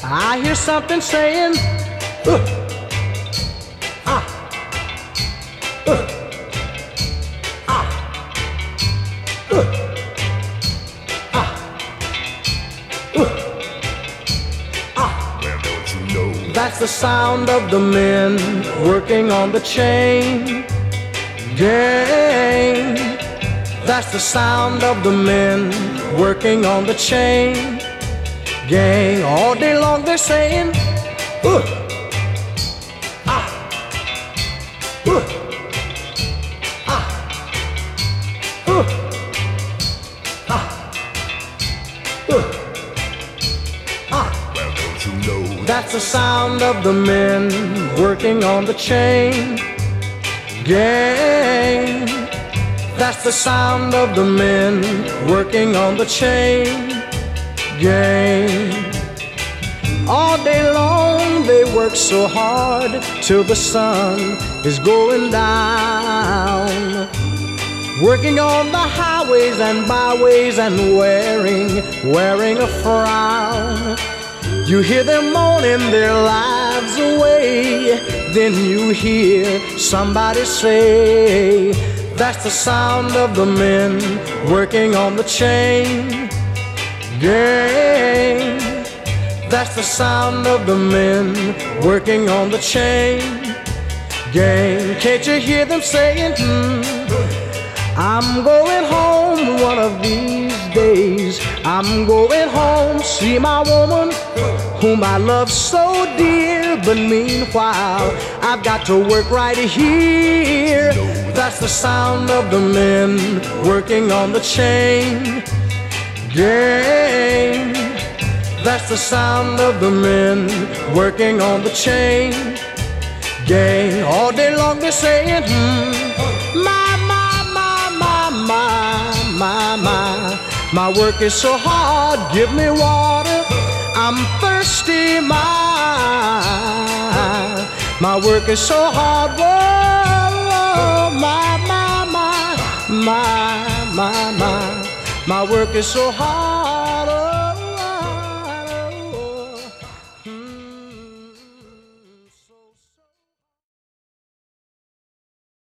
I hear something saying, ah, Well, don't you know? that's the sound of the men working on the chain gang. That's the sound of the men working on the chain gang. All day long they're saying, Well, don't you know? that's the sound of the men working on the chain gang. That's the sound of the men working on the chain gang. All day long they work so hard till the sun is going down, working on the highways and byways and wearing a frown. You hear them moaning their lives away, then you hear somebody say, that's the sound of the men working on the chain gang. That's the sound of the men working on the chain gang. Can't you hear them saying, I'm going home one of these days. I'm going home, see my woman whom I love so dear. But meanwhile, I've got to work right here. That's the sound of the men working on the chain gang. That's the sound of the men working on the chain gang. All day long they're saying, my work is so hard, give me water, I'm thirsty, my work is so hard, whoa, my work is so hard.